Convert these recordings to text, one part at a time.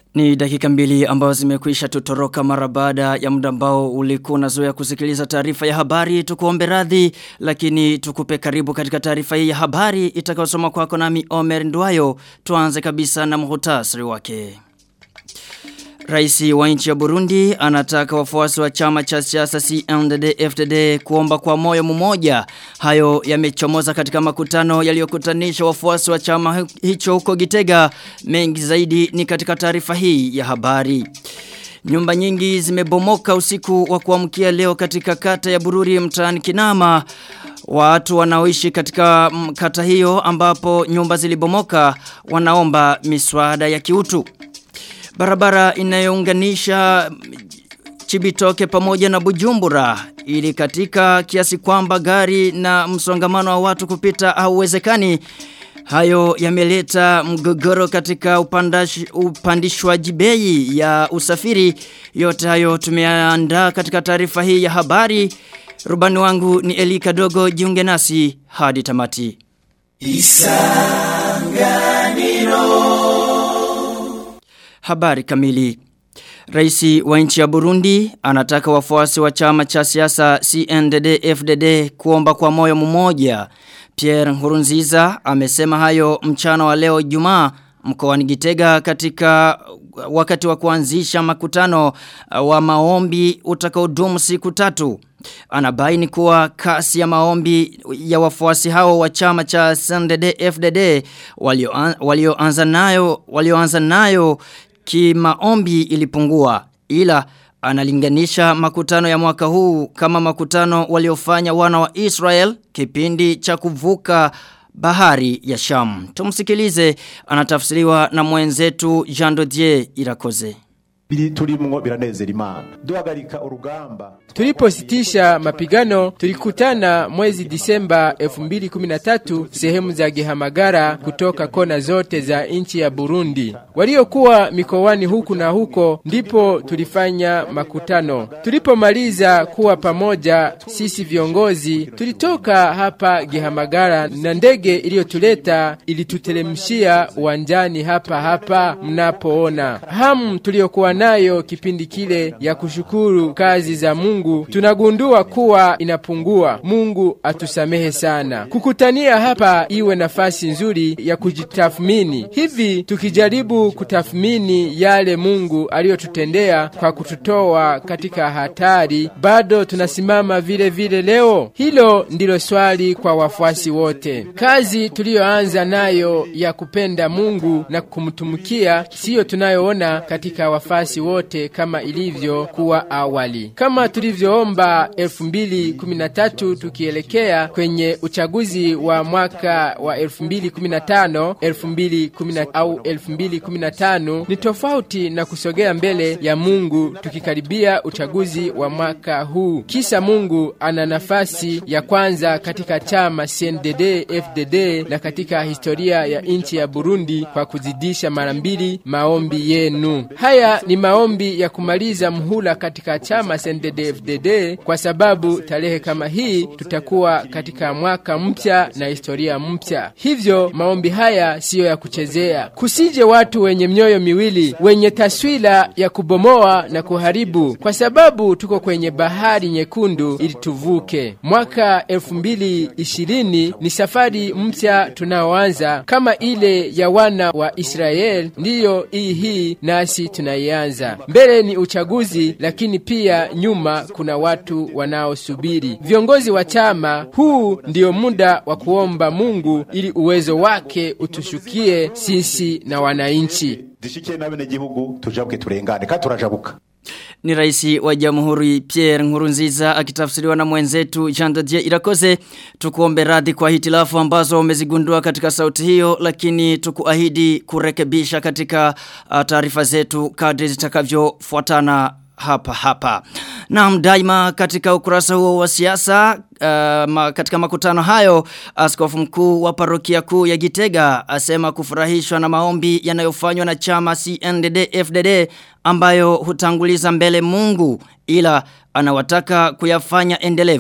Ni dakika mbili ambazo zimekwisha tutoroka mara baada ya muda ambao ulikuwa unazoea kusikiliza taarifa ya habari. Tukuombe radhi, lakini tukupe karibu katika taarifa hii ya habari itakayosoma kwako nami Omer Ndwayo. Tuanze kabisa na muhtasari wake. Raisi wa nchi ya Burundi anataka wafuasi wa chama cha siasa CNDD-FDD kuomba kwa moyo mmoja. Hayo yamechomoza katika makutano yaliyokutanisha wafuasi wa chama hicho huko Gitega. Mengi zaidi ni katika taarifa hii ya habari. Nyumba nyingi zimebomoka usiku wa kuamkia leo katika kata ya Bururi mtaani Kinama. Watu wanaoishi katika kata hiyo ambapo nyumba zilibomoka wanaomba miswada ya kiutu. Barabara inayounganisha Chibitoke pamoja na Bujumbura ili katika kiasi kwamba gari na msongamano wa watu kupita hauwezekani. Hayo yameleta mgogoro katika upandishwaji bei ya usafiri. Yote hayo tumeandaa katika taarifa hii ya habari. Rubani wangu ni Elika Dogo, jiunge nasi hadi tamati. Isanganiro. Habari kamili. Raisi wa nchi ya Burundi anataka wafuasi wa chama cha siasa CNDD-FDD kuomba kwa moyo mmoja. Pierre Nkurunziza amesema hayo mchana wa leo Ijumaa mkoani Gitega katika wakati wa kuanzisha makutano wa maombi utakaodumu siku 3. Anabaini kuwa kasi ya maombi ya wafuasi hao wa chama cha CNDD-FDD walioanza nayo kimaombi ilipungua, ila analinganisha makutano ya mwaka huu kama makutano waliofanya wana wa Israel kipindi cha kuvuka bahari ya Sham. Tumsikilize, anatafsiriwa na mwenzetu Jean Dodier Irakoze. Tulipositisha mapigano tulikutana mwezi Disemba 2013 sehemu za Gihamagara kutoka kona zote za nchi ya Burundi. Waliokuwa mikoani huku na huko ndipo tulifanya makutano. Tulipomaliza kuwa pamoja sisi viongozi tulitoka hapa Gihamagara na ndege iliyotuleta ilituteremshia uwanjani hapa mnapoona. Hamu tuliokuwa nayo kipindi kile ya kushukuru kazi za Mungu tunagundua kuwa inapungua. Mungu atusamehe sana. Kukutania hapa iwe nafasi nzuri ya kujitathmini. Hivi tukijaribu kutathmini yale Mungu aliyotutendea kwa kututoa katika hatari, bado tunasimama vile vile leo? Hilo ndilo swali kwa wafuasi wote. Kazi tuliyoanza nayo ya kupenda Mungu na kumtumikia sio tunayoona katika wafuasi wote kama ilivyo kuwa awali. Kama tulivyoomba 2013 tukielekea kwenye uchaguzi wa mwaka wa 2015 ni tofauti na kusogea mbele ya Mungu tukikaribia uchaguzi wa mwaka huu. Kisa Mungu ana nafasi ya kwanza katika chama CNDD-FDD na katika historia ya nchi ya Burundi kwa kuzidisha mara 2 maombi yenu. Haya ni maombi ya kumaliza mhula katika chama CNDD-FDD kwa sababu tarehe kama hii tutakuwa katika mwaka mpya na historia mpya. Hivyo maombi haya siyo ya kuchezea. Kusije watu wenye mioyo miwili, wenye taswira ya kubomoa na kuharibu, kwa sababu tuko kwenye bahari nyekundu ili tuvuke. Mwaka 2020 ni safari mpya tunaoanza kama ile ya wana wa Israel, ndiyo hii nasi tunaianza. Mbele ni uchaguzi, lakini pia nyuma kuna watu wanaosubiri. Viongozi wa chama, huu ndio muda wa kuomba Mungu ili uwezo wake utushukie sisi na wananchi. Ni raisi wa jamhuri Pierre Nkurunziza akitafsiriwa na mwenzetu Jean Dodier Irakoze. Tukuombe radhi kwa hitilafu ambazo umezigundua katika sauti hiyo, lakini tukuahidi kurekebisha katika taarifa zetu kadri zitakavyofuatana hapa. Naam, daima katika ukurasa huo wa siasa katika makutano hayo, askofu mkuu wa parokia kuu ya Gitega asema kufurahishwa na maombi yanayofanywa na chama CNDD-FDD ambayo hutanguliza mbele Mungu, ila anawataka kuyafanya endelevu.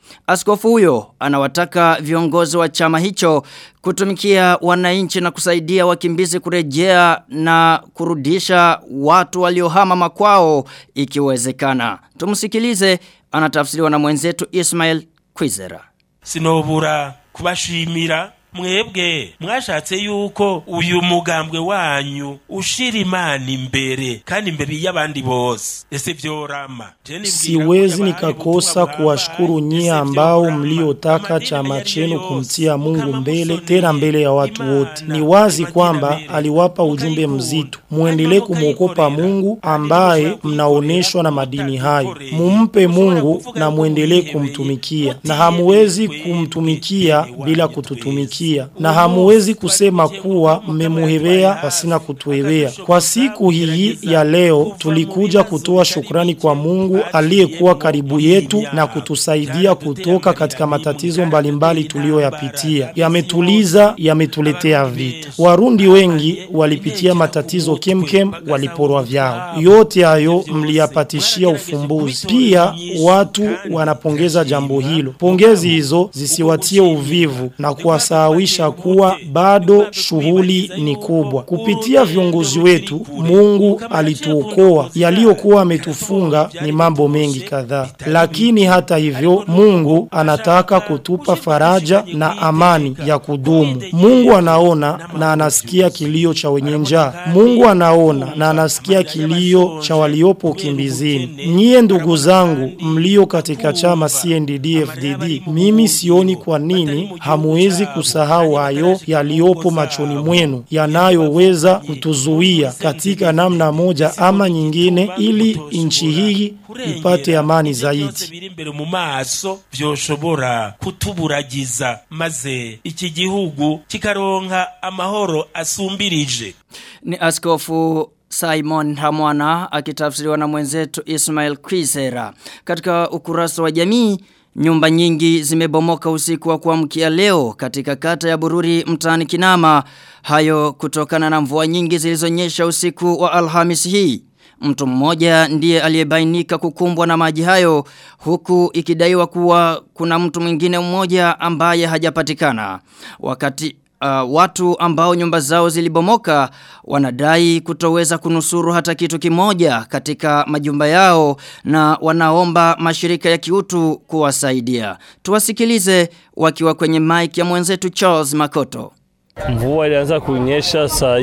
Askofu huyo anawataka viongozi wa chama hicho kutumikia wananchi na kusaidia wakimbizi kurejea na kurudisha watu waliohama makwao ikiwezekana. Tumsikilize, anatafsiriwa na mwenzetu Ismail Kwizera. Sinobura kubashimira mwebwe mwashatse yuko uyu mugambwe wanyu ushira Imana imbere kandi imbere y'abandi bose. Ese vyorama. Siwezi nikakosa kuwashukuru nyie ambao mliotaka chama chenu kumtia Mungu mbele, tena mbele ya watu wote. Ni wazi kwamba aliwapa ujumbe mzito. Muendelee kumwogopa Mungu ambaye mnaoneshwa na madini hayo. Mumpe Mungu na muendelee kumtumikia. Na hamuwezi kumtumikia bila kututumikia. Na hamuwezi kusema kuwa mmemuhebea pasina kutuhebea. Kwa siku hii ya leo tulikuja kutoa shukrani kwa Mungu aliyekuwa karibu yetu na kutusaidia kutoka katika matatizo mbalimbali tuliyoyapitia. Yametuliza, yametuletea vita. Warundi wengi walipitia matatizo kemkem, waliporwa vyao. Yote hayo mliyapatishia ufumbuzi. Pia watu wanapongeza jambo hilo. Pongezi hizo zisiwatie uvivu na kuwasahawisha kuwa bado shughuli ni kubwa. Kupitia viongozi wetu Mungu alituokoa. Yaliyokuwa ametufunga ni mambo mengi kadhaa. Lakini hata hivyo Mungu anataka kutupa faraja na amani ya kudumu. Mungu anaona na anasikia kilio cha wenye njaa. Mungu anaona na anasikia kilio cha waliopo kimbizini. Nyie ndugu zangu mlio katika chama CNDD-FDD, mimi sioni kwa nini hamuwezi kusahau hayo yaliopo machoni mwenu yanayoweza kutuzuia katika namna moja ama nyingine ili nchi hii ipate amani zaidi. Birimbere mu maso vyoshobora kutuburagiza maze iki gihugu kikaronka amahoro asumbirije. Ni Askofu Simon Hamwana akitafsiriwa na mwenzetu Ismail Kwizera. Katika ukurasa wa jamii, nyumba nyingi zimebomoka usiku wa kuamkia leo katika kata ya Bururi mtaani Kinama. Hayo kutokana na mvua nyingi zilizonyesha usiku wa Alhamisi hii. Mtu mmoja ndiye aliyebainika kukumbwa na maji hayo, huku ikidaiwa kuwa kuna mtu mwingine mmoja ambaye hajapatikana. Wakati watu ambao nyumba zao zilibomoka wanadai kutoweza kunusuru hata kitu kimoja katika majumba yao na wanaomba mashirika ya kiutu kuwasaidia. Tuwasikilize wakiwa kwenye mic ya mwenzetu Charles Makoto. Mvua ilianza kunyesha saa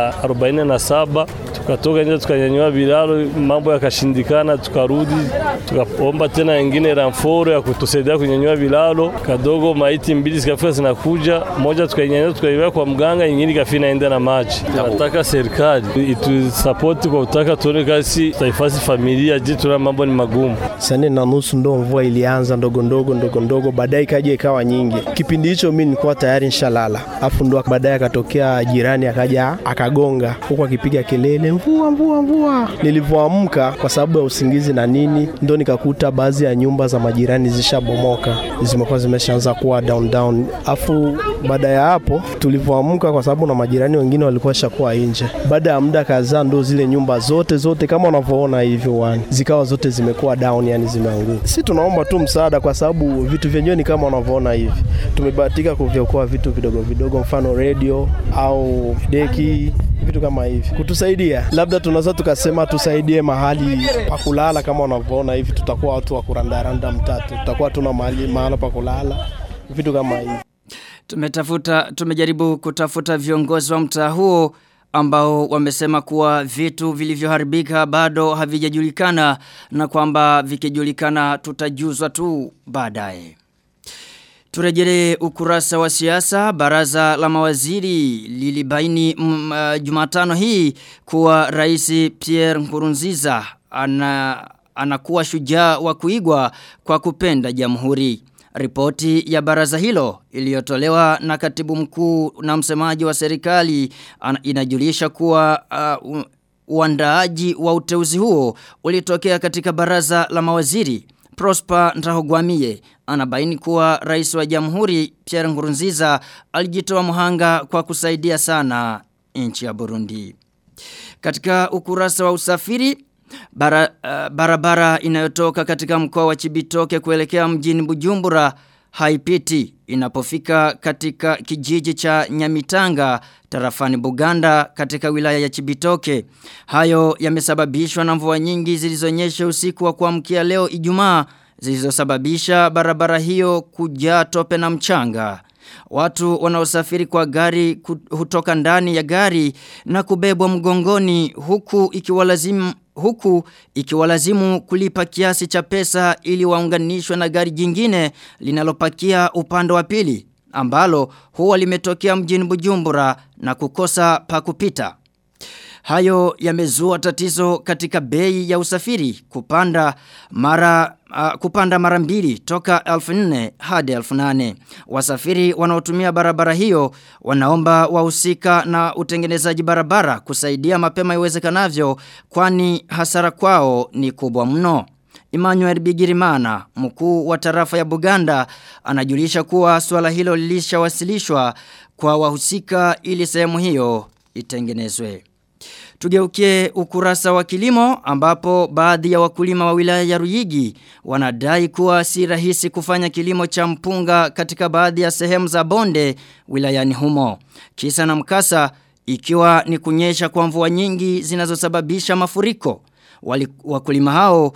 4:47, tukatoka nje tukanyanyua bilalo, mambo yakashindikana, tukarudi tukaomba tena wengine ramforo ya kutusaidia kunyanyua bilalo. Kadogo maiti mbili zikafika zinakuja, moja tukainyanyua tukaiweka kwa mganga, nyingine ikafika inaenda na maji. Tunataka serikali itusupport kwa utaka tuone kasi taifasi familia jitu na mambo ni magumu. Saa 4:30 ndo mvua ilianza ndogo ndogo, baadaye ikaja ikawa nyingi. Kipindi hicho mimi nilikuwa tayari nishalala. Afu baadaye akatokea jirani akaja akagonga huko akipiga kelele mvua. Nilipoamka kwa sababu ya usingizi na nini ndo nikakuta baadhi ya nyumba za majirani zishabomoka, zimekuwa zimeshaanza kuwa down. Afu baada ya hapo tulipoamka kwa sababu na majirani wengine walikuwa shakuwa nje. Baada ya muda kadhaa ndo zile nyumba zote kama unavyoona hivyo zikawa zote zimekuwa down, yani zimeanguka. Sisi tunaomba tu msaada kwa sababu vitu vyenyewe ni kama unavyoona hivi. Tumebahatika kuviokoa vitu vidogo mfano radio au deki, vitu kama hivi kutusaidia. Labda tunaweza tukasema tusaidie mahali pa kulala, kama unavyoona hivi tutakuwa watu wa kurandaranda mtatu, tutakuwa tuna mahali pa kulala, vitu kama hivi. Tumejaribu kutafuta viongozi wa mtaa huo ambao wamesema kuwa vitu vilivyoharibika bado havijajulikana na kwamba vikijulikana tutajuzwa tu baadaye. Turejelee ukurasa wa siasa. Baraza la mawaziri lilibaini Jumatano hii kuwa Rais Pierre Nkurunziza anakuwa shujaa wa kuigwa kwa kupenda jamhuri. Ripoti ya baraza hilo iliyotolewa na katibu mkuu na msemaji wa serikali inajulisha kuwa uandaaji wa uteuzi huo ulitokea katika baraza la mawaziri. Prosper Ntahogwamiye anabaini kuwa rais wa jamhuri Pierre Nkurunziza alijitoa mhanga kwa kusaidia sana nchi ya Burundi. Katika ukurasa wa usafiri, Barabara inayotoka katika mkoa wa Chibitoke kuelekea mjini Bujumbura haipiti inapofika katika kijiji cha Nyamitanga tarafani Buganda katika wilaya ya Chibitoke. Hayo yamesababishwa na mvua nyingi zilizonyesha usiku wa kuamkia leo Ijumaa zilizosababisha barabara hiyo kujaa tope na mchanga. Watu wanaosafiri kwa gari hutoka ndani ya gari na kubebwa mgongoni huku ikiwalazimu kulipa kiasi cha pesa ili waunganishwe na gari jingine linalopakia upande wa pili ambalo huwa limetokea mjini Bujumbura na kukosa pa kupita. Hayo yamezua tatizo katika bei ya usafiri kupanda mara mbili toka 1400 hadi 1800. Wasafiri wanaotumia barabara hiyo wanaomba wahusika na utengenezaji barabara kusaidia mapema iwezekanavyo kwani hasara kwao ni kubwa mno. Emmanuel Bigirimana, mkuu wa tarafa ya Buganda, anajulisha kuwa swala hilo lilishawasilishwa kwa wahusika ili sehemu hiyo itengenezwe. Tugeukie ukurasa wa kilimo ambapo baadhi ya wakulima wa wilaya ya Ruyigi wanadai kuwa si rahisi kufanya kilimo cha mpunga katika baadhi ya sehemu za bonde wilayani humo. Kisa na mkasa ikiwa ni kunyesha kwa mvua nyingi zinazosababisha mafuriko. Wakulima hao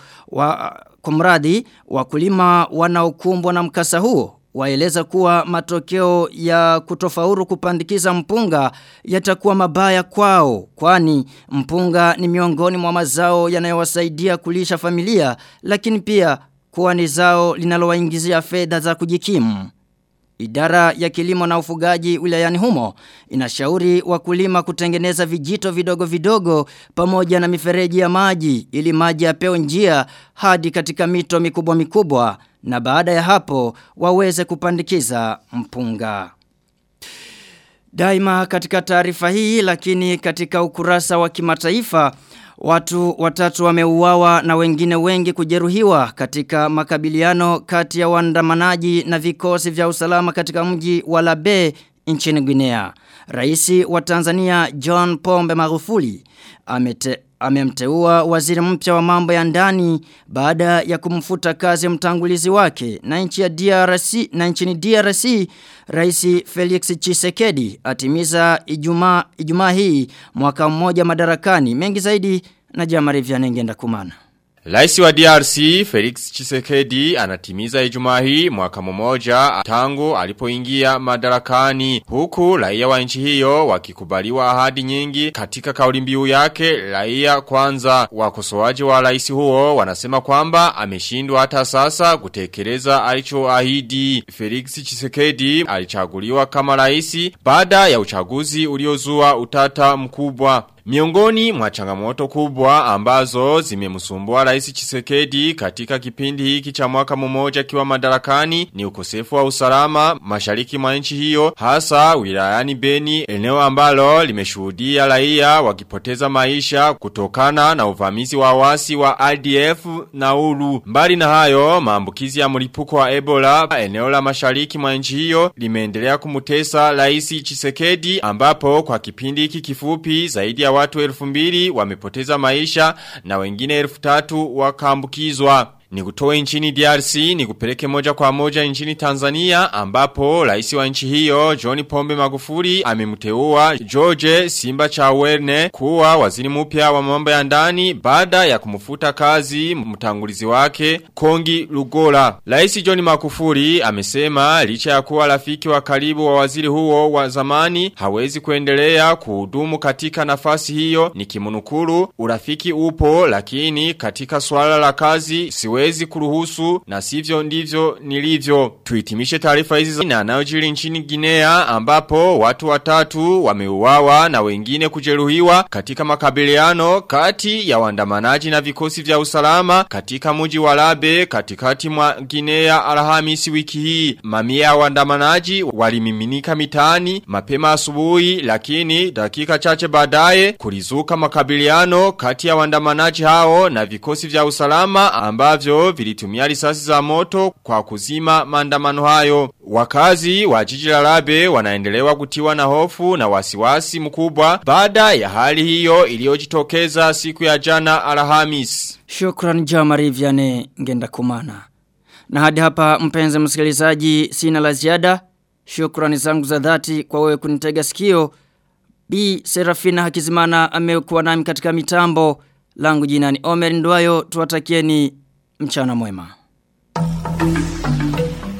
wakulima wanaokumbwa na mkasa huo waeleza kuwa matokeo ya kutofaulu kupandikiza mpunga yatakuwa mabaya kwao kwani mpunga ni miongoni mwa mazao yanayowasaidia kulisha familia lakini pia kuwa ni zao linalowaingizia fedha za kujikimu. Idara ya kilimo na ufugaji wilayani humo inashauri wakulima kutengeneza vijito vidogo vidogo pamoja na mifereji ya maji ili maji yapewe njia hadi katika mito mikubwa mikubwa na baada ya hapo waweze kupandikiza mpunga. Daima katika taarifa hii lakini katika ukurasa wa kimataifa watu 3 wameuawa na wengine wengi kujeruhiwa katika makabiliano kati ya waandamanaji na vikosi vya usalama katika mji wa Labe nchini Guinea. Raisi wa Tanzania John Pombe Magufuli amemteua waziri mpya wa mambo ya ndani baada ya kumfuta kazi mtangulizi wake na nchini DRC Rais Felix Tshisekedi atimiza Ijumaa hii mwaka mmoja madarakani. Mengi zaidi na Jamari Vyanengenda Kumana. Rais wa DRC Felix Tshisekedi anatimiza Ijumaa hii mwaka mmoja tangu alipoingia madarakani, huku raia wa nchi hiyo wakikubaliwa ahadi nyingi katika kauli mbiu yake raia kwanza. Wakosoaji wa rais huo wanasema kwamba ameshindwa hata sasa kutekeleza alichoahidi. Felix Tshisekedi alichaguliwa kama rais baada ya uchaguzi uliozua utata mkubwa. Miongoni mwa changamoto kubwa ambazo zimemsumbua Rais Tshisekedi katika kipindi hiki cha mwaka mmoja kiwa madarakani ni ukosefu wa usalama mashariki mwa nchi hiyo, hasa wilayani Beni, eneo ambalo limeshuhudia raia wakipoteza maisha kutokana na uvamizi wa waasi wa ADF na ULU. Mbali na hayo, maambukizi ya mlipuko wa Ebola eneo la mashariki mwa nchi hiyo limeendelea kumutesa Rais Tshisekedi, ambapo kwa kipindi hiki kifupi zaidi ya watu 2000 wamepoteza maisha na wengine 3000 wakaambukizwa. Ni kutoe nchini DRC ni kupeleke moja kwa moja nchini Tanzania, ambapo rais wa nchi hiyo John Pombe Magufuli amemteua George Simba Chawene kuwa waziri mpya wa mambo ya ndani baada ya kumfuta kazi mtangulizi wake Kongi Lugola. Rais John Magufuli amesema licha ya kuwa rafiki wa karibu wa waziri huo wa zamani hawezi kuendelea kuhudumu katika nafasi hiyo. Nikimnukuru, urafiki upo lakini katika swala la kazi siwezi kuruhusu na sivyo ndivyo nilivyo. Tuhitimishe taarifa hizi na yanayojiri nchini Guinea, ambapo watu 3 wameuawa na wengine kujeruhiwa katika makabiliano kati ya waandamanaji na vikosi vya usalama katika mji wa Labe katikati mwa Guinea Alhamisi wiki hii. Mamia ya waandamanaji walimiminika mitaani mapema asubuhi, lakini dakika chache baadaye kulizuka makabiliano kati ya waandamanaji hao na vikosi vya usalama ambavyo navyo vilitumia risasi za moto kwa kuzima maandamano hayo. Wakazi wa jiji la Rabe wanaendelewa kutiwa na hofu na wasiwasi mkubwa baada ya hali hiyo iliyojitokeza siku ya jana Alhamis. Shukran Jamari Vianney Ngenda Kumana. Na hadi hapa mpenzi msikilizaji sina la ziada. Shukrani zangu za dhati kwa wewe kunitega sikio. Bi Serafina Hakizimana amekuwa nami katika mitambo. Langu jina ni Omer Ndwayo, tuwatakieni mchana mwema.